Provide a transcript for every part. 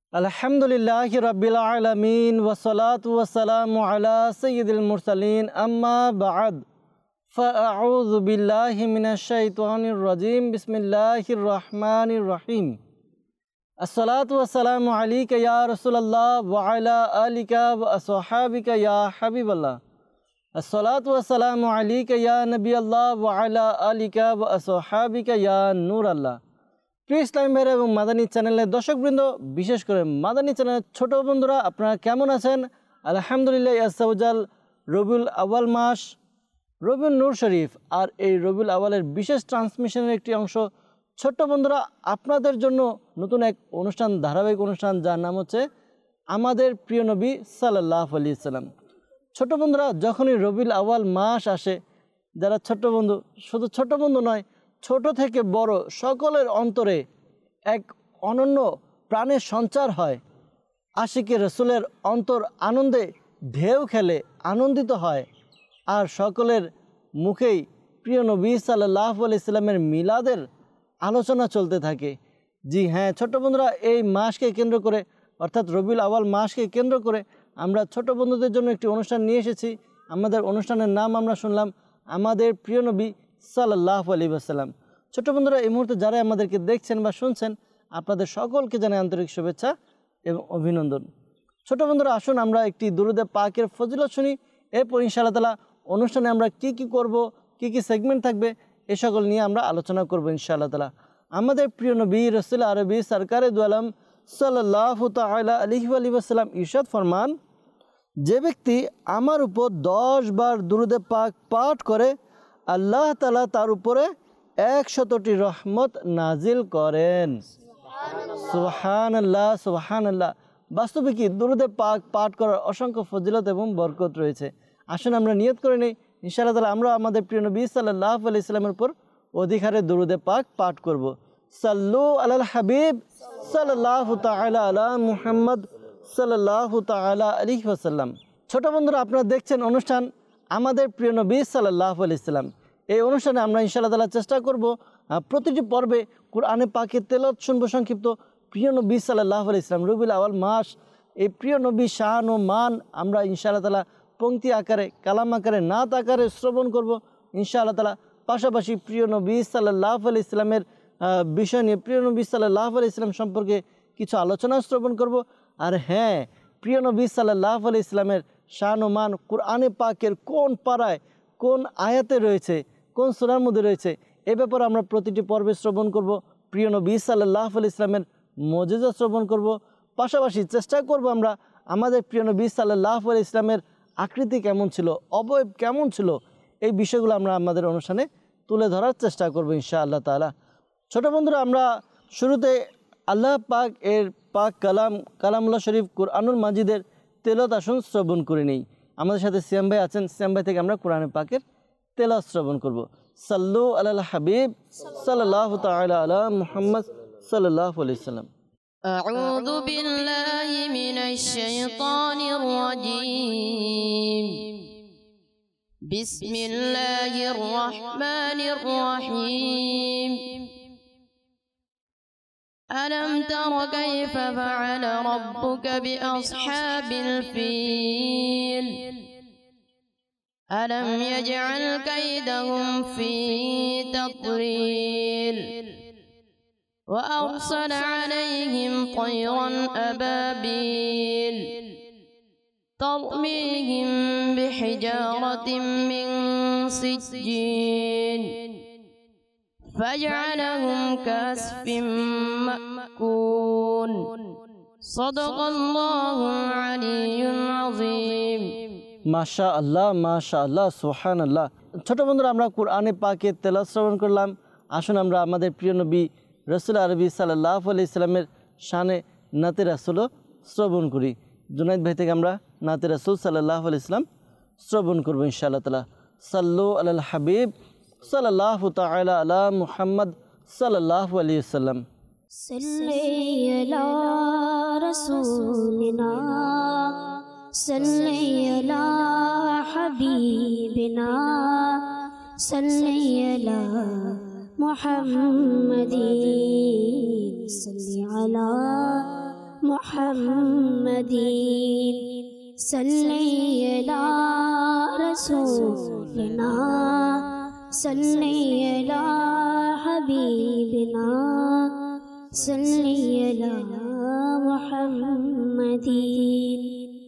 আলহামদুলিল্লাহি রাব্বিল আলামিন ওয়াসসালাতু ওয়াসসালামু আলা সাইয়্যিদিল মুরসালিন আম্মা বা'দ ফাআউযু বিল্লাহি মিনাশ শাইতানির রাজিম বিসমিল্লাহির রহমানির রহিম আসসালাতু ওয়াসসালামু আলাইকা ইয়া রাসূলুল্লাহ ওয়া আলা আলিকা ওয়া আসহাবিকা ইয়া হাবিবাল্লাহ আসসালাতু ওয়াসসালামু আলাইকা ইয়া নবিয়াল্লাহ ওয়া আলা আলিকা ওয়া আসহাবিকা ইয়া নূরাল্লাহ। প্রিয় ইসলাম ভাইরা এবং মাদানী চ্যানেলের দর্শকবৃন্দ, বিশেষ করে মাদানী চ্যানেলের ছোট বন্ধুরা, আপনারা কেমন আছেন? আলহামদুলিল্লাহ ইয়াসাউজাল রবিউল আউয়াল মাস, রবিউল নূর শরীফ, আর এই রবিউল আউয়ালের বিশেষ ট্রান্সমিশনের একটি অংশ ছোট্ট বন্ধুরা আপনাদের জন্য নতুন এক অনুষ্ঠান, ধারাবাহিক অনুষ্ঠান, যার নাম হচ্ছে আমাদের প্রিয় নবী সাল্লাল্লাহু আলাইহি ওয়াসাল্লাম। ছোট বন্ধুরা, যখনই রবিউল আউয়াল মাস আসে, যারা ছোট্ট বন্ধু, শুধু ছোট বন্ধু নয়, ছোট থেকে বড় সকলের অন্তরে এক অনন্য প্রাণের সঞ্চার হয়। আশিকে রসুলের অন্তর আনন্দে ঢেউ খেলে, আনন্দিত হয়, আর সকলের মুখেই প্রিয় নবী সাল্লাল্লাহু আলাইহি সাল্লামের মিলাদের আলোচনা চলতে থাকে। জি হ্যাঁ ছোট বন্ধুরা, এই মাসকে কেন্দ্র করে, অর্থাৎ রবিউল আউয়াল মাসকে কেন্দ্র করে আমরা ছোট বন্ধুদের জন্য একটি অনুষ্ঠান নিয়ে এসেছি। আমাদের অনুষ্ঠানের নাম আমরা শুনলাম আমাদের প্রিয় নবী সাল্লাল্লাহু আলাইহি ওয়াসাল্লাম। ছোট বন্ধুরা, এই মুহূর্তে যারা আমাদেরকে দেখছেন বা শুনছেন, আপনাদের সকলকে জানাই আন্তরিক শুভেচ্ছা এবং অভিনন্দন। ছোট বন্ধুরা, আসুন আমরা একটি দুরূদে পাকের ফজিলত শুনি। এরপর ইনশাআল্লাহ তাআলা অনুষ্ঠানে আমরা কি করব, কি সেগমেন্ট থাকবে, এ সকল নিয়ে আমরা আলোচনা করব ইনশাআল্লাহ তাআলা। আমাদের প্রিয় নবী রাসূল আরবি সরকারে দু আলম সাল্লাল্লাহু তাআলা আলাইহি ওয়াসাল্লাম ইরশাদ ফরমান, যে ব্যক্তি আমার উপর 10 বার দুরূদে পাক পাঠ করে, আল্লাহ তাআলা তার উপরে 100টি রহমত নাজিল করেন। সুবহানাল্লাহ, সুবহানাল্লাহ। বাস্তবে কি দুরূদে পাক পাঠ করার অসংখ্য ফজিলত এবং বরকত রয়েছে। আসুন আমরা নিয়ত করে নেই, ইনশাআল্লাহ তাআলা আমরা আমাদের প্রিয় নবী সাল্লাল্লাহু আলাইহি সাল্লামের উপর অধিকারে দুরূদে পাক পাঠ করব। সাল্লু আলাল হাবিব সাল্লাল্লাহু তাআলা আলা মুহাম্মদ সাল্লাল্লাহু তাআলা আলাইহি ওয়াসাল্লাম। ছোট বন্ধুরা, আপনারা দেখছেন অনুষ্ঠান আমাদের প্রিয় নবী সাল্লাল্লাহু আলাইহি সাল্লাম। এই অনুষ্ঠানে আমরা ইনশাআল্লাহ তাআলা চেষ্টা করব প্রতিটি পর্বে কুরআনে পাকের তেলাওয়াত শুনবো সংক্ষিপ্ত। প্রিয় নবী সাল্লাল্লাহু আলাইহি সাল্লাম, রবিউল আউয়াল মাস, এই প্রিয় নবী শান ও মান আমরা ইনশাআল্লাহ তাআলা পংক্তি আকারে, কালাম আকারে, নাত আকারে শ্রবণ করব ইনশাআল্লাহ তাআলা। পাশাপাশি প্রিয় নবী সাল্লাল্লাহু আলাইহি সাল্লামের বিষয় নিয়ে, প্রিয় নবী সাল্লাল্লাহু আলাইহি সাল্লাম সম্পর্কে কিছু আলোচনা শ্রবণ করব। আর হ্যাঁ, প্রিয় নবী সাল্লাল্লাহু আলাইহি সাল্লামের শান ও মান কুরআনে পাকের কোন পারায়, কোন আয়াতে রয়েছে, কোন সূরার মধ্যে রয়েছে, এ ব্যাপারে আমরা প্রতিটি পর্বে শ্রবণ করব। প্রিয় নবী সাল্লাল্লাহু আলাইহি সাল্লামের মুজিজা শ্রবণ করব। পাশাপাশি চেষ্টা করব আমরা আমাদের প্রিয় নবী সাল্লাল্লাহু আলাইহি সাল্লামের আকৃতি কেমন ছিল, অবয়ব কেমন ছিল, এই বিষয়গুলো আমরা আমাদের অনুষ্ঠানে তুলে ধরার চেষ্টা করব ইনশাআল্লাহ তাআলা। ছোট বন্ধুরা, আমরা শুরুতে আল্লাহ পাক এর পাক কালামুল্লাহ শরীফ কুরআনুল মাজিদের তেলাওয়াত আসুন শ্রবণ করে নেই। আমাদের সাথে সিয়াম ভাই আছেন, সিয়াম ভাই থেকে আমরা কোরআনে পাকের তেলাওয়াত শ্রবণ করব। সাল্লু আলাল হাবিব সাল্লাল্লাহু তাআলা আলা মুহাম্মদ সাল্লাল্লাহু আলাইহি সাল্লাম। আউযু বিল্লাহি মিনাশ শাইতানির রাজীম। বিসমিল্লাহির রহমানির রহিম। ألم تر كيف فعل ربك بأصحاب الفيل ألم يجعل كيدهم في تضليل وأرسل عليهم طيرا أبابيل ترميهم بحجارة من سجيل فجعلهم كعصف مأكول صدق الله العلي العظيم। মাশাআল্লাহ, মাশাআল্লাহ, সুবহানাল্লাহ। ছোট বন্ধুরা, আমরা কোরআনে পাকের তেলাওয়াত শ্রবণ করলাম। আসুন আমরা আমাদের প্রিয় নবী রাসূল আরবি সাল্লাল্লাহু আলাইহি সাল্লামের শানে নাতে রাসূলও শ্রবণ করি। জুনাইদ ভাই থেকে আমরা নাতে রাসূল সাল্লাল্লাহু আলাইহি সাল্লাম শ্রবণ করব ইনশাআল্লাহ তাআলা। সাল্লু আলাল হাবিব সাল্লাল্লাহু তাআলা আলা মুহাম্মদ সাল্লাল্লাহু আলাইহি ওয়াসাল্লাম। সাল্লি আলা রাসূলিনা সাল্লি আলা হাবিবিনা সাল্লি আলা মুহাম্মাদিন সাল্লি আলা मुहम्मदीन सल्ली अला रसूलिना सल्ली अला हबीबिना सल्ली अला मुहम्मदीन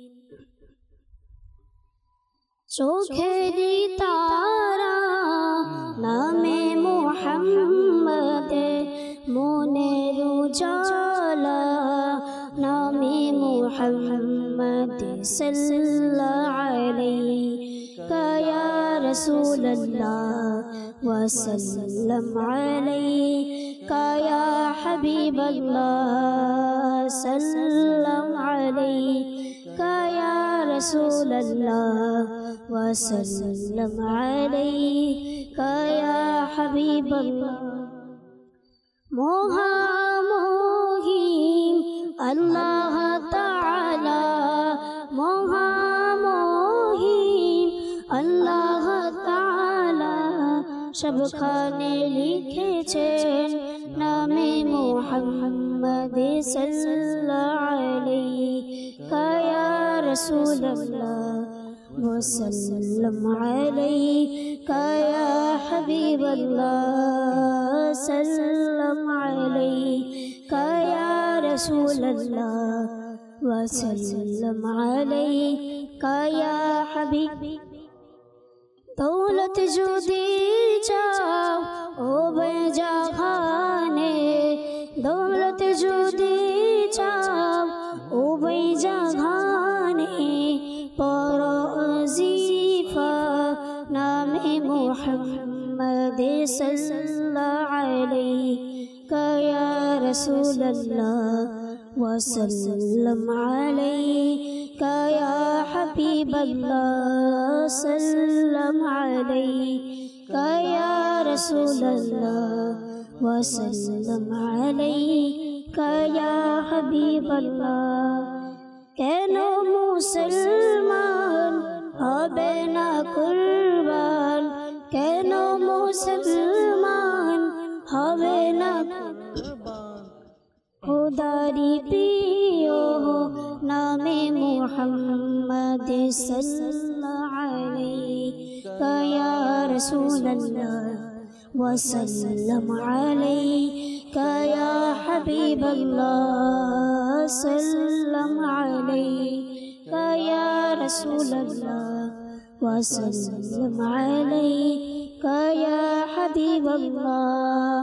चोखेरी तारा नामे मुहम्मद मोनेर उजाला नामे मुहम्मद सल्लल्लाहु अलैका या रसूल अल्लाह वसल्लम अलैका या हबीब अल्लाह सल्लम अलैका या रसूल अल्लाह वसल्लम अलैका या हबीब अल्लाह मोहा मोहीम अल्लाह ताला मोहा मोहीम अल्लाह ताला सब खाने लिखेছেন नामे मुहम्मद सल्लल्लाहु अलैका या रसूल अल्लाह वसल्लम अलैका या हबीब अल्लाह सल्लम अलैका या रसूल अल्लाह वसल्लम अलैका या हबीब दौलत जो दी जाओ ओ बेजहाने दौलत जो दी जाओ ओ बेजहाने पर अज़ीफ़ा नामे मुहम्मद सल्लल्लाहु अलैका या रसूल अल्लाह वसल्लम अलैका या हबीब अल्लाह सल्लम अलैका या रसूल अल्लाह वसल्लम अलैका या हबीब अल्लाह কেন মুসলমান হবে না কুরবান কেন মুসলমান হবে না खुदारी प्रियो नामे मुहम्मद सल्लल्लाहु अलैका या रसूल अल्लाह वसल्लम अलैका या हबीब अल्लाह सल्लम अलैका या रसूल अल्लाह वसल्लम अलैका या हबीब अल्लाह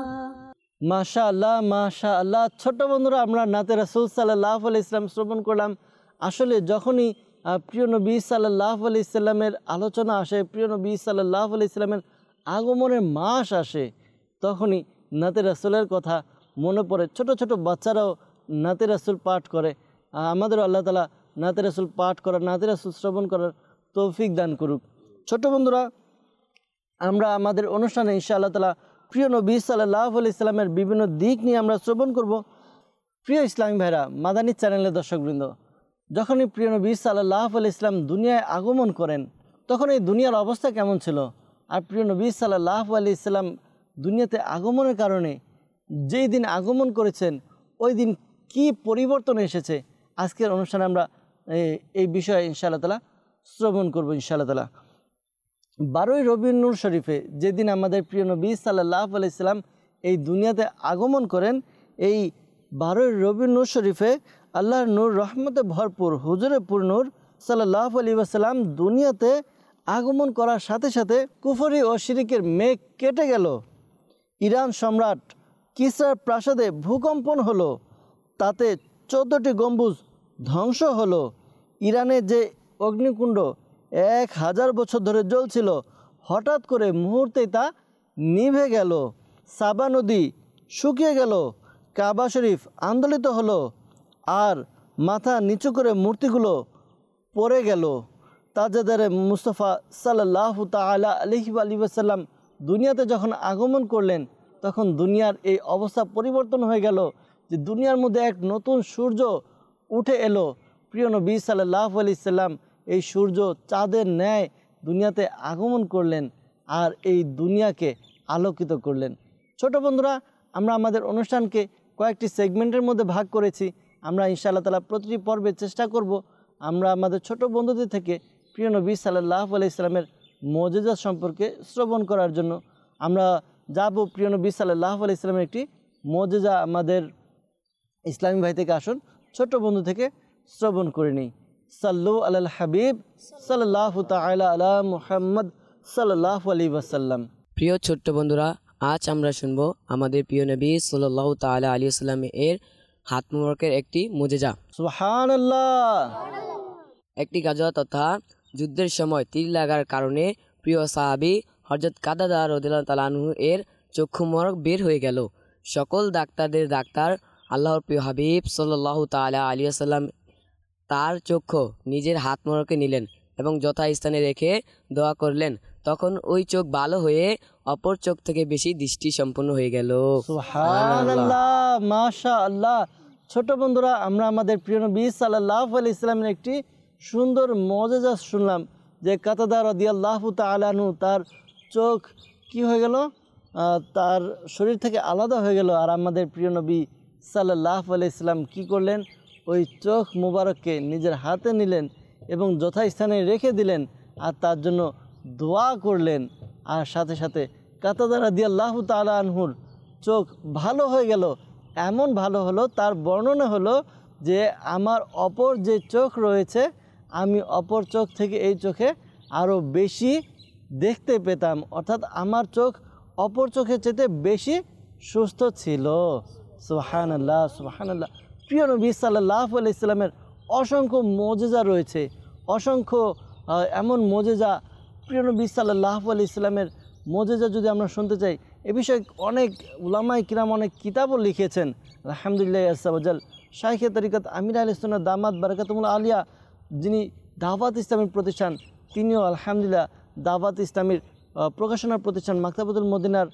মাশাআল্লাহ ছোট বন্ধুরা আমরা নাতে রাসূল সাল্লাল্লাহু আলাইহি ইসলাম শ্রবণ করলাম। আসলে যখনই প্রিয় নবী সাল্লাল্লাহু আলাইহি ইসলামের আলোচনা আসে, প্রিয় নবী সাল্লাল্লাহু আলাইহি ইসলামের আগমনের মাস আসে, তখনই নাতে রাসূলের কথা মনে পড়ে। ছোট ছোট বাচ্চারাও নাতে রাসূল পাঠ করে। আমাদের আল্লাহ তাআলা নাতে রাসূল পাঠ করার, নাতে রাসূল শ্রবণ করার তৌফিক দান করুক। ছোট বন্ধুরা, আমরা আমাদের অনুষ্ঠানে ইনশাআল্লাহ তাআলা প্রিয় নবী সাল্লাল্লাহু আলাইহি ইসলামের বিভিন্ন দিক নিয়ে আমরা শ্রবণ করব। প্রিয় ইসলামী ভাইরা, মাদানী চ্যানেলের দর্শকবৃন্দ, যখনই প্রিয় নবী সাল্লাল্লাহু আলাইহি ইসলাম দুনিয়ায় আগমন করেন তখন এই দুনিয়ার অবস্থা কেমন ছিল, আর প্রিয় নবী সাল্লাল্লাহু আলাইহি ইসলাম দুনিয়াতে আগমনের কারণে যেই দিন আগমন করেছেন ওই দিন কি পরিবর্তন এসেছে, আজকের অনুষ্ঠানে আমরা এই বিষয়ে ইনশাআল্লাহ তাআলা শ্রবণ করব। ইনশাআল্লাহ তাআলা 12ই রবিউল নূর শরীফে যেদিন আমাদের প্রিয় নবী সাল্লাল্লাহু আলাইহি সাল্লাম এই দুনিয়াতে আগমন করেন, এই 12ই রবিউল নূর শরীফে আল্লাহর নূর রহমতে ভরপুর হুজুরে পুর নূর সাল্লাল্লাহু আলাইহি ওয়াসাল্লাম দুনিয়াতে আগমন করার সাথে সাথে কুফরি ও শিরিকের মেঘ কেটে গেল। ইরান সম্রাট কিসরার প্রাসাদে ভূকম্পন হলো, তাতে 14টি গম্বুজ ধ্বংস হলো। ইরানের যে অগ্নিকুণ্ড 1000 বছর ধরে জ্বলছিল, হঠাৎ করে মুহূর্তেই তা নিভে গেল। সাবা নদী শুকিয়ে গেল, কাবা শরীফ আন্দোলিত হলো, আর মাথা নিচু করে মূর্তিগুলো পড়ে গেল। তাজদারে মুস্তাফা সাল্লাল্লাহু তাআলা আলাইহি ওয়াসাল্লাম দুনিয়াতে যখন আগমন করলেন তখন দুনিয়ার এই অবস্থা পরিবর্তন হয়ে গেল, যে দুনিয়ার মধ্যে এক নতুন সূর্য উঠে এলো। প্রিয় নবী সাল্লাল্লাহু আলাইহি সাল্লাম এই সূর্য চাঁদের ন্যায় দুনিয়াতে আগমন করলেন আর এই দুনিয়াকে আলোকিত করলেন। ছোট বন্ধুরা, আমরা আমাদের অনুষ্ঠানকে কয়েকটি সেগমেন্টের মধ্যে ভাগ করেছি। আমরা ইনশাআল্লাহ তাআলা প্রতিটি পর্বে চেষ্টা করব আমরা আমাদের ছোট বন্ধুদের থেকে প্রিয় নবী সাল্লাল্লাহু আলাইহি সাল্লামের মুজিজা সম্পর্কে শ্রবণ করার জন্য। আমরা যাব প্রিয় নবী সাল্লাল্লাহু আলাইহি সাল্লামের একটি মুজিজা আমাদের ইসলামী ভাই থেকে আসুন ছোট বন্ধু থেকে শ্রবণ করে নিই। সাল্লু আলাল হাবিব সাল্লাল্লাহু তাআলা আলা মুহাম্মদ সাল্লাল্লাহু আলাইহি ওয়াসাল্লাম। প্রিয় ছোট্ট বন্ধুরা, আজ আমরা শুনবো আমাদের প্রিয় নবী সাল্লাল্লাহু তাআলা আলাইহি ওয়াসাল্লাম এর হাত মুবারকের একটি মুজিজা। সুবহানাল্লাহ। একটি গাজওয়া তথা যুদ্ধের সময় তীর লাগার কারণে প্রিয় সাহাবী হযরত কাতাদা রাদিয়াল্লাহু তাআলা আনহু এর চক্ষু মুবারক বের হয়ে গেল। সকল ডাক্তারদের ডাক্তার আল্লাহর প্রিয় হাবিব সাল্লাল্লাহু তাআলা আলাইহি ওয়াসাল্লাম তার চক্ষু নিজের হাত মুবারকে নিলেন এবং যথাস্থানে রেখে দোয়া করলেন। তখন ওই চোখ ভালো হয়ে অপর চোখ থেকে বেশি দৃষ্টি সম্পন্ন হয়ে গেল। সুবহানাল্লাহ, মাশাআল্লাহ। ছোট বন্ধুরা, আমরা আমাদের প্রিয় নবী সাল্লাল্লাহু আলাইহি ওয়াসাল্লামের একটি সুন্দর মুজিজা শুনলাম যে কাতাদা রাদিয়াল্লাহু তাআলা আনহু তার চোখ কি হয়ে গেল, তার শরীর থেকে আলাদা হয়ে গেল। আর আমাদের প্রিয় নবী সাল্লাল্লাহু আলাইহি ওয়াসাল্লাম কী করলেন, ওই চোখ মুবারককে নিজের হাতে নিলেন এবং যথাস্থানে রেখে দিলেন আর তার জন্য দোয়া করলেন। আর সাথে সাথে কাতাদা রাদিয়াল্লাহু তাআলা আনহুর চোখ ভালো হয়ে গেল। এমন ভালো হলো, তার বর্ণনা হলো যে আমার অপর যে চোখ রয়েছে আমি অপর চোখ থেকে এই চোখে আরও বেশি দেখতে পেতাম, অর্থাৎ আমার চোখ অপর চোখের চেয়ে বেশি সুস্থ ছিল। সুবহানাল্লাহ, সুবহানাল্লাহ। প্রিয় নবী সাল্লাল্লাহু আলাইহি ওয়াসাল্লামের অসংখ্য মুজিজা রয়েছে, অসংখ্য এমন মুজিজা। প্রিয় নবী সাল্লাল্লাহু আলাইহি ওয়াসাল্লামের মুজিজা যদি আমরা শুনতে চাই, এ বিষয়ে অনেক উলামায়ে কিরাম অনেক কিতাবও লিখেছেন। আলহামদুলিল্লাহ আযজা ওয়াজাল শাইখে তরিকত আমির আহলে সুন্নাহ দামাত বারাকাতুহুল আলিয়া, যিনি দাওয়াত ইসলামের প্রতিষ্ঠান, তিনিও আলহামদুলিল্লাহ দাওয়াত ইসলামের প্রকাশনা প্রতিষ্ঠান মাকতাবাতুল মদিনার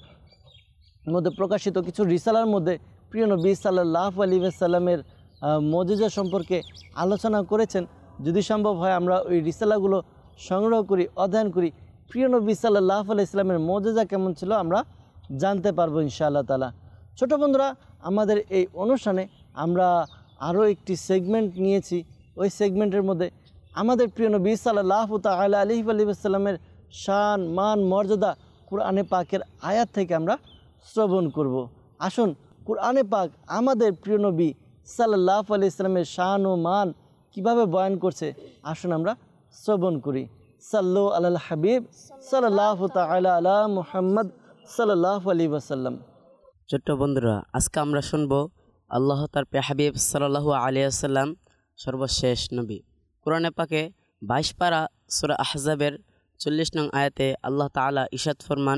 মধ্যে প্রকাশিত কিছু রিসালার মধ্যে প্রিয় নবী সাল্লাল্লাহু আলাইহি ওয়াসাল্লামের মুজিজা সম্পর্কে আলোচনা করেছেন। যদি সম্ভব হয় আমরা ওই রিসালাগুলো সংগ্রহ করি, অধ্যয়ন করি, প্রিয় নবী সাল্লাল্লাহু আলাইহি ওয়াসাল্লামের মুজিজা কেমন ছিল আমরা জানতে পারবো ইনশাআল্লাহ তাআলা। ছোট বন্ধুরা, আমাদের এই অনুষ্ঠানে আমরা আরও একটি সেগমেন্ট নিয়েছি। ওই সেগমেন্টের মধ্যে আমাদের প্রিয় নবী সাল্লাল্লাহু তাআলা আলাইহি ওয়াসাল্লামের শান, মান, মর্যাদা কুরআনে পাকের আয়াত থেকে আমরা শ্রবণ করব। আসুন কুরআনে পাক আমাদের প্রিয় নবী সাল্লাল্লাহু আলাইহি ওয়াসাল্লামের শান ও মান কীভাবে বয়ান করছে, আসুন আমরা শ্রবণ করি। সাল্লু আলাল হাবিব সাল্লাল্লাহু তাআলা আলা মুহাম্মদ সাল্লাল্লাহু আলাইহি ওয়াসাল্লাম। ছোট্ট বন্ধুরা, আজকে আমরা শুনবো আল্লাহ তার প্রিয় হাবিব সাল্লাল্লাহু আলাইহি ওয়াসাল্লাম সর্বশেষ নবী। কোরআনে পাকে 22 পারা সূরা আহজাবের 40 নং আয়াতে আল্লাহ তাআলা ইরশাদ ফরমান,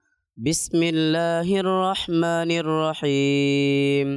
বিসমিল্লাহির রহমানির রহিম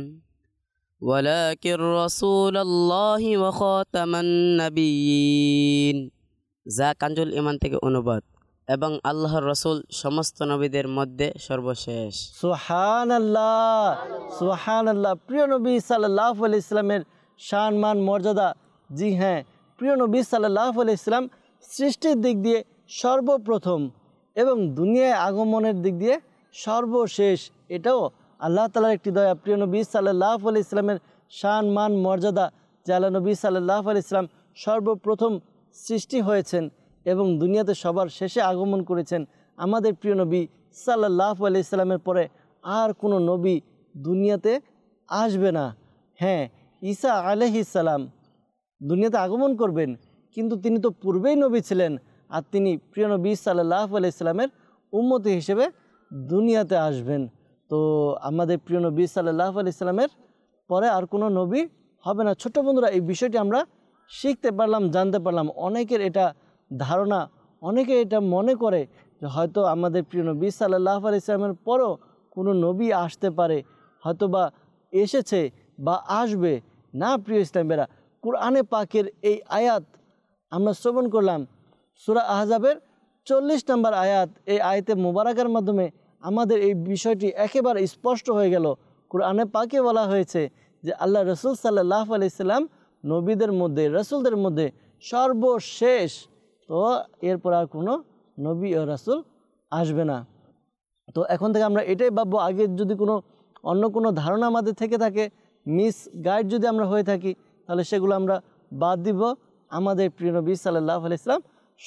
ওয়ালাকির রাসূলুল্লাহি ওয়া খাতামান নাবিয়্যিন। যা কানজুল ঈমান থেকে অনুবাদ, এবং আল্লাহর রাসূল সমস্ত নবীদের মধ্যে সর্বশেষ। সুবহানাল্লাহ, সুবহানাল্লাহ। প্রিয় নবী সাল্লাল্লাহু আলাইহি ওয়াসাল্লামের শান, মান, মর্যাদা, জি হ্যাঁ, প্রিয় নবী সাল্লাল্লাহু আলাইহি ওয়াসাল্লাম সৃষ্টির দিক দিয়ে সর্বপ্রথম এবং দুনিয়ায় আগমনের দিক দিয়ে সর্বশেষ। এটাও আল্লাহ তাআলার একটি দয়া। প্রিয় নবী সাল্লাল্লাহু আলাইহি ওয়াসাল্লামের শান, মান, মর্যাদা যে আল্লাহ নবী সাল্লাল্লাহু আলাইহি ওয়াসাল্লাম সর্বপ্রথম সৃষ্টি হয়েছেন এবং দুনিয়াতে সবার শেষে আগমন করেছেন। আমাদের প্রিয় নবী সাল্লাল্লাহু আলাইহি ওয়াসাল্লামের পরে আর কোনো নবী দুনিয়াতে আসবে না। হ্যাঁ, ঈসা আলাইহিস সালাম দুনিয়াতে আগমন করবেন, কিন্তু তিনি তো পূর্বেই নবী ছিলেন আর তিনি প্রিয় নবী সাল্লাল্লাহু আলাইহি ওয়াসাল্লামের উম্মতি হিসেবে দুনিয়াতে আসবেন। তো আমাদের প্রিয় নবী সাল্লাল্লাহু আলাইহি ওয়াসাল্লামের পরে আর কোনো নবী হবে না। ছোট্ট বন্ধুরা, এই বিষয়টি আমরা শিখতে পারলাম, জানতে পারলাম। অনেকের এটা ধারণা, অনেকে এটা মনে করে যে হয়তো আমাদের প্রিয় নবী সাল্লাল্লাহু আলাইহি ওয়াসাল্লামের পরও কোনো নবী আসতে পারে, হয়তো বা এসেছে বা আসবে না। প্রিয় ইসলামীরা, কুরআনে পাকের এই আয়াত আমরা শ্রবণ করলাম, সূরা আহজাবের 40 নম্বর আয়াত। এই আয়াতে মুবারাকার মাধ্যমে আমাদের এই বিষয়টি একেবারে স্পষ্ট হয়ে গেল। কুরআনে পাকে বলা হয়েছে যে আল্লাহ রসুল সাল্লাল্লাহু আলাইহি ওয়াসাল্লাম নবীদের মধ্যে, রসুলদের মধ্যে সর্বশেষ। তো এরপর আর কোনো নবী ও রাসূল আসবে না। তো এখন থেকে আমরা এটাই ভাববো, আগে যদি কোনো অন্য কোনো ধারণা আমাদের থেকে থাকে, মিস গাইড যদি আমরা হয়ে থাকি তাহলে সেগুলো আমরা বাদ দিব। আমাদের প্রিয় নবী সাল্লাল্লাহু আলাইহি সাল্লাম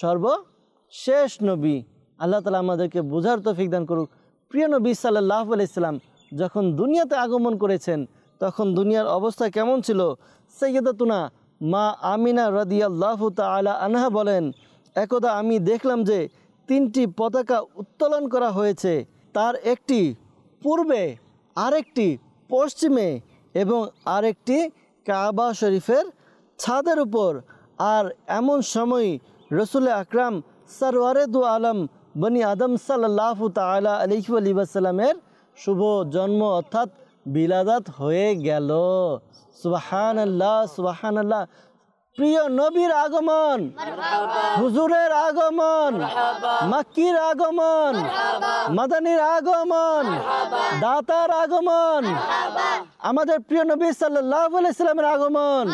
সর্বশেষ নবী। আল্লাহ তাআলা আমাদেরকে বোঝার তৌফিক দান করুক। প্রিয় নবী সাল্লাল্লাহু আলাইহি সাল্লাম যখন দুনিয়াতে আগমন করেছেন তখন দুনিয়ার অবস্থা কেমন ছিল? সাইয়্যিদাতুনা মা আমিনা রাদিয়াল্লাহু তাআলা আনহা বলেন, একদা আমি দেখলাম যে 3টি পতাকা উত্তোলন করা হয়েছে, তার একটি পূর্বে, আরেকটি পশ্চিমে এবং আরেকটি কাবা শরীফের ছাদের উপর। আর এমন সময় রসুল আকরাম সরওয়ারে দু আলম বনি আদম সাল্লাল্লাহু তাআলা আলাইহি ওয়াসাল্লামের শুভ জন্ম অর্থাৎ বিলাদাত হয়ে গেল। সুবহানাল্লাহ, সুবহানাল্লাহ। প্রিয় নবীর আগমন, হুজুরের আগমন, মাক্কির আগমন, মাদানীর আগমন, দাতার আগমন, আমাদের প্রিয় নবী সাল্লাল্লাহু আলাইহি সাল্লামের আগমন।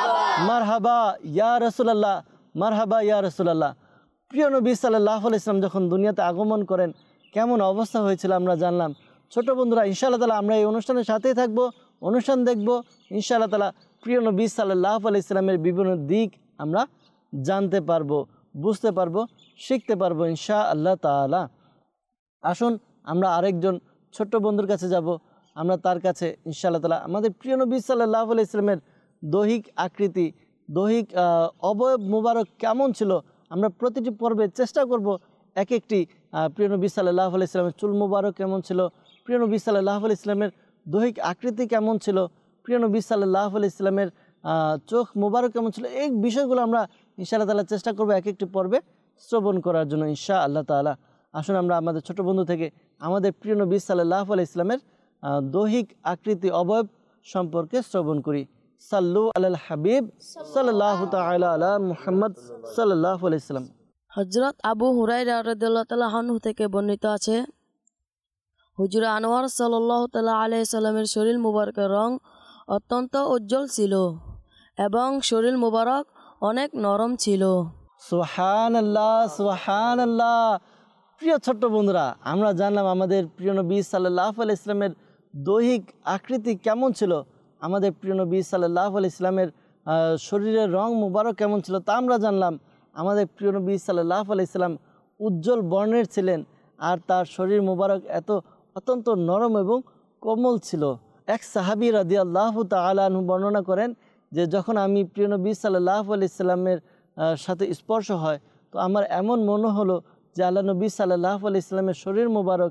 মারহাবা ইয়া রাসূলুল্লাহ, মারহাবা ইয়া রাসূলুল্লাহ। প্রিয় নবী সাল্লাল্লাহু আলাইহি সাল্লাম যখন দুনিয়াতে আগমন করেন কেমন অবস্থা হয়েছিল আমরা জানলাম। ছোট বন্ধুরা, ইনশাআল্লাহ তাআলা আমরা এই অনুষ্ঠানের সাথেই থাকবো, অনুষ্ঠান দেখব। ইনশাআল্লাহ তাআলা প্রিয় নবী সাল্লাল্লাহু আলাইহি সাল্লামের বিভিন্ন দিক আমরা জানতে পারবো, বুঝতে পারবো, শিখতে পারবো ইনশাআল্লাহ তাআলা। আসুন আমরা আরেকজন ছোট্ট বন্ধুর কাছে যাব। আমরা তার কাছে ইনশাআল্লাহ তাআলা আমাদের প্রিয় নবী সাল্লাল্লাহু আলাইহি সাল্লামের দৈহিক আকৃতি, দৈহিক অবয়ব মুবারক কেমন ছিল আমরা প্রতিটি পর্বে চেষ্টা করব এক একটি প্রিয় নবী সাল্লাল্লাহু আলাইহি সাল্লামের চুল মুবারক কেমন ছিল, প্রিয় নবী সাল্লাল্লাহু আলাইহি সাল্লামের দৈহিক আকৃতি কেমন ছিল, প্রিয় নবী সাল্লাল্লাহু আলাইহি সাল্লামের চোখ মুবারক কেমন ছিল, এই বিষয়গুলো আমরা ইনশাআল্লাহ তাআলা চেষ্টা করব এক একটি পর্বে শ্রবণ করার জন্য ইনশাআল্লাহ তাআলা। আসুন আমরা আমাদের ছোট বন্ধু থেকে আমাদের প্রিয় নবী সাল্লাল্লাহু আলাইহি সাল্লামের দৈহিক আকৃতি অবয়ব সম্পর্কে শ্রবণ করি। সাল্লু আলাল হাবিব সাল্লাল্লাহু তাআলা আলা মুহাম্মদ সাল্লাল্লাহু আলাইহি সাল্লাম। হযরত আবু হুরায়রা রাদিয়াল্লাহু তাআলা আনহু থেকে বর্ণিত আছে, হুজুর আনোয়ার সাল্লাল্লাহু তাআলা আলাইহি সাল্লামের শরীর মুবারকের রং অত্যন্ত উজ্জ্বল ছিল এবং শরীর মুবারক অনেক নরম ছিল। সুবহানাল্লাহ, সুবহানাল্লাহ। প্রিয় ছোট্ট বন্ধুরা, আমরা জানলাম আমাদের প্রিয় নবী সাল্লাল্লাহু আলাইহি সাল্লামের দৈহিক আকৃতি কেমন ছিল, আমাদের প্রিয় নবী সাল্লাল্লাহু আলাইহি সাল্লামের শরীরের রং মুবারক কেমন ছিল তা আমরা জানলাম। আমাদের প্রিয় নবী সাল্লাল্লাহু আলাইহি সাল্লাম উজ্জ্বল বর্ণের ছিলেন আর তার শরীর মুবারক অত্যন্ত নরম এবং কোমল ছিল। এক সাহাবী রাদিয়াল্লাহু তাআলা আনহু বর্ণনা করেন যে যখন আমি প্রিয় নবী সাল্লাল্লাহু আলাইহি সাল্লামের সাথে স্পর্শ হয় তো আমার এমন মনে হলো যে আল্লাহ নবী সাল্লাল্লাহু আলাইহি সাল্লামের শরীর মুবারক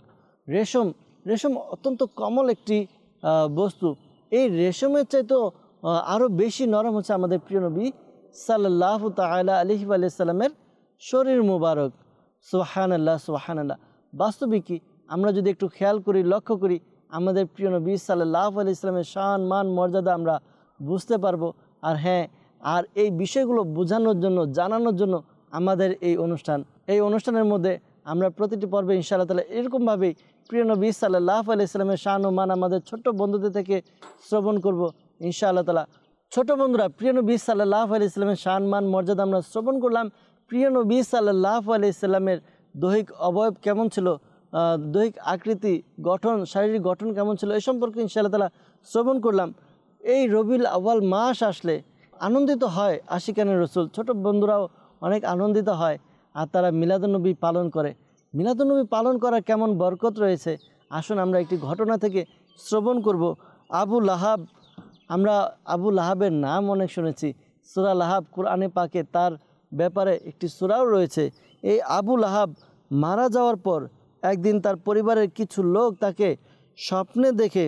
রেশম অত্যন্ত কোমল একটি বস্তু। এই রেশমের চাইতেও আরও বেশি নরম হচ্ছে আমাদের প্রিয় নবী সাল্লাল্লাহু তাআলা আলাইহি সাল্লামের শরীর মুবারক। সুবহানাল্লাহ, সুবহানাল্লাহ। বাস্তবিকই আমরা যদি একটু খেয়াল করি, লক্ষ্য করি, আমাদের প্রিয় নবী সাল্লাল্লাহু আলাইহি সাল্লামের শান, মান, মর্যাদা আমরা বুঝতে পারবো। আর হ্যাঁ, আর এই বিষয়গুলো বোঝানোর জন্য, জানানোর জন্য আমাদের এই অনুষ্ঠানের মধ্যে আমরা প্রতিটি পর্বে ইনশাআল্লাহ তাআলা এরকমভাবেই প্রিয় নবী সাল্লাল্লাহু আলাইহি সাল্লামের শান ও মান আমাদের ছোট্ট বন্ধুদের থেকে শ্রবণ করব ইনশাআল্লাহ তাআলা। ছোট বন্ধুরা, প্রিয় নবী সাল্লাল্লাহু আলাইহি সাল্লামের শান, মান, মর্যাদা আমরা শ্রবণ করলাম। প্রিয় নবী সাল্লাল্লাহু আলাইহি সাল্লামের দৈহিক অবয়ব কেমন ছিল, দৈহিক আকৃতি, গঠন, শারীরিক গঠন কেমন ছিল, এই সম্পর্কে ইনশাআল্লাহ তাআলা শ্রবণ করলাম। এই রবিউল আউয়াল মাস আসলে আনন্দিত হয় আশিকানে রসুল, ছোট বন্ধুরাও অনেক আনন্দিত হয় আর তারা মিলাদুন্নবী পালন করে। মিলাদুন্নবী পালন করার কেমন বরকত রয়েছে, আসুন আমরা একটি ঘটনা থেকে শ্রবণ করব। আবু লাহাব, আমরা আবু লাহাবের নাম অনেক শুনেছি, সূরা লাহাব কোরআনে পাকে তার ব্যাপারে একটি সূরাও রয়েছে। এই আবু লাহাব মারা যাওয়ার পর একদিন তার পরিবারের কিছু লোক তাকে স্বপ্নে দেখে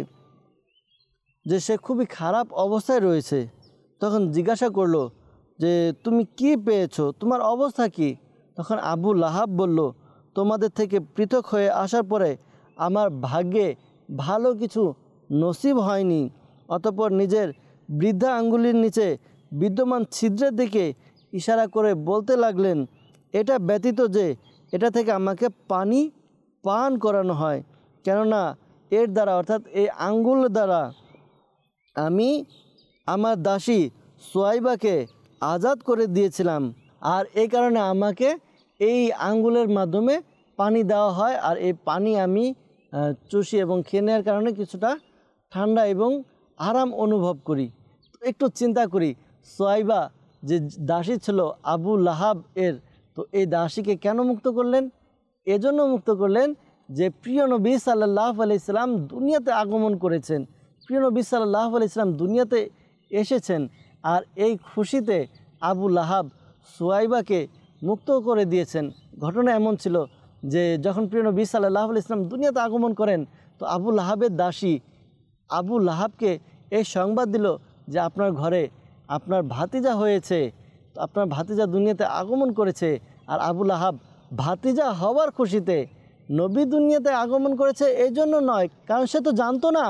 যে সে খুবই খারাপ অবস্থায় রয়েছে। তখন জিজ্ঞাসা করলো যে তুমি কি পেয়েছো, তোমার অবস্থা কি? তখন আবু লাহাব বলল, তোমাদের থেকে পৃথক হয়ে আসার পরে আমার ভাগ্যে ভালো কিছু নসিব হয়নি। অতঃপর নিজের বৃদ্ধা আঙ্গুলির নিচে বিদ্যমান ছিদ্রের দিকে ইশারা করে বলতে লাগলেন, এটা ব্যতীত যে এটা থেকে আমাকে পানি পান করানো হয়, কেননা এর দ্বারা অর্থাৎ এই আঙ্গুল দ্বারা আমি আমার দাসী সোয়াইবাকে আজাদ করে দিয়েছিলাম, আর এই কারণে আমাকে এই আঙ্গুলের মাধ্যমে পানি দেওয়া হয়, আর এই পানি আমি চুষি এবং খেয়ে নেওয়ার কারণে কিছুটা ঠান্ডা এবং আরাম অনুভব করি। একটু চিন্তা করি, সোয়াইবা যে দাসী ছিল আবু লাহাব এর, তো এই দাসীকে কেন মুক্ত করলেন? এজন্য মুক্ত করলেন যে প্রিয় নবী সাল্লাল্লাহু আলাইহি সাল্লাম দুনিয়াতে আগমন করেছেন, প্রিয় নবী সাল্লাল্লাহু আলাইহি সাল্লাম দুনিয়াতে এসেছেন। আর এই খুশিতে আবু লাহাব সোয়াইবাকে মুক্ত করে দিয়েছেন। ঘটনা এমন ছিল যে যখন প্রিয় নবী সাল্লাল্লাহু আলাইহি সাল্লাম দুনিয়াতে আগমন করেন, তো আবু লাহাবের দাসী আবু লাহাবকে এই সংবাদ দিল যে আপনার ঘরে আপনার ভাতিজা হয়েছে, তো আপনার ভাতিজা দুনিয়াতে আগমন করেছে। আর আবু লাহাব ভাতিজা হওয়ার খুশিতে, নবী দুনিয়াতে আগমন করেছে এই জন্য নয়, কারণ সে তো জানতো না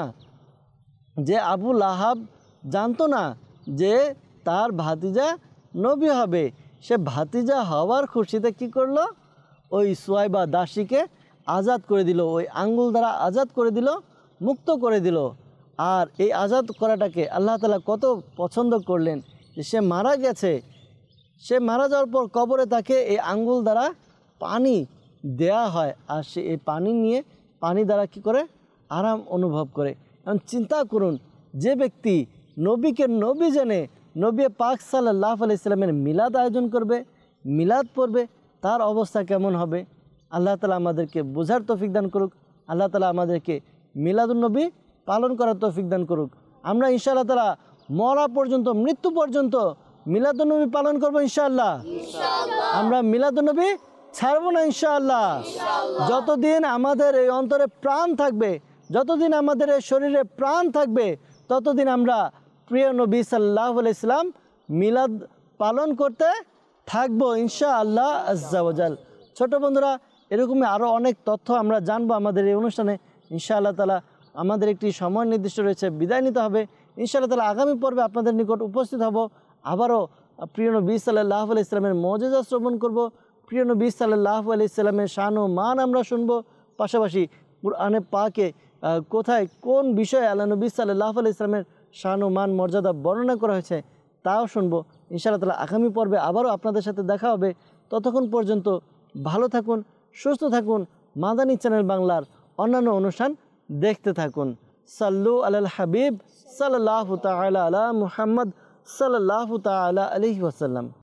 যে আবু লাহাব জানতো না যে তার ভাতিজা নবী হবে। সে ভাতিজা হওয়ার খুশিতে কি করলো? ওই সোয়াইবা দাসীকে আজাদ করে দিল, ওই আঙ্গুল দ্বারা আজাদ করে দিল, মুক্ত করে দিল। আর এই আজাদ করাটাকে আল্লাহ তাআলা কত পছন্দ করলেন যে সে মারা গেছে, সে মারা যাওয়ার পর কবরে তাকে এই আঙ্গুল দ্বারা পানি দেয়া হয়, আর সে এই পানি নিয়ে পানি দ্বারা কি করে? আরাম অনুভব করে। এখন চিন্তা করুন, যে ব্যক্তি নবীকে নবী জেনে নবী পাক সাল্লাল্লাহু আলাইহি সাল্লামের মিলাদ আয়োজন করবে, মিলাদ পড়বে, তার অবস্থা কেমন হবে? আল্লাহ তাআলা আমাদেরকে বোঝার তৌফিক দান করুক। আল্লাহ তাআলা আমাদেরকে মিলাদুন্নবী পালন করার তৌফিক দান করুক। আমরা ইনশাআল্লাহ তাআলা মরা পর্যন্ত, মৃত্যু পর্যন্ত মিলাদুন্নবী পালন করবো ইনশাআল্লাহ। আমরা মিলাদুন্নবী ছাড়বো না ইনশাআল্লাহ। যতদিন আমাদের এই অন্তরে প্রাণ থাকবে, যতদিন আমাদের এই শরীরে প্রাণ থাকবে, ততদিন আমরা প্রিয় নবী সাল্লাল্লাহু আলাইহি সাল্লাম মিলাদ পালন করতে থাকবো ইনশাআল্লাহ আজ্জা ওয়াজাল। ছোট বন্ধুরা, এরকমই আরও অনেক তথ্য আমরা জানবো আমাদের এই অনুষ্ঠানে ইনশাআল্লাহ তাআলা। আমাদের একটি সময় নির্দিষ্ট রয়েছে, বিদায় নিতে হবে ইনশাআল্লাহ তাআলা। আগামী পর্বে আপনাদের নিকট উপস্থিত হব, আবারও প্রিয় নবী সাল্লাল্লাহু আলাইহি সাল্লামের মুজিজা শ্রবণ করব, প্রিয় নবী সাল্লাল্লাহু আলাইহি সাল্লামের শান ও মান আমরা শুনব, পাশাপাশি কুরআনে পাকে কোথায় কোন বিষয়ে আল্লাহ নবী সাল্লাল্লাহু আলাইহি সাল্লামের শান ও মান মর্যাদা বর্ণনা করা হয়েছে তাও শুনবো ইনশাআল্লাহ তাআলা। আগামী পর্বে আবারও আপনাদের সাথে দেখা হবে। ততক্ষণ পর্যন্ত ভালো থাকুন, সুস্থ থাকুন, মাদানী চ্যানেল বাংলার অন্যান্য অনুষ্ঠান দেখতে থাকুন। সাল্লু আলাল হাবিব সাল্লাল্লাহু তাআলা আলা মুহাম্মদ সাল্লাল্লাহু তাআলা আলাইহি ওয়াসাল্লাম।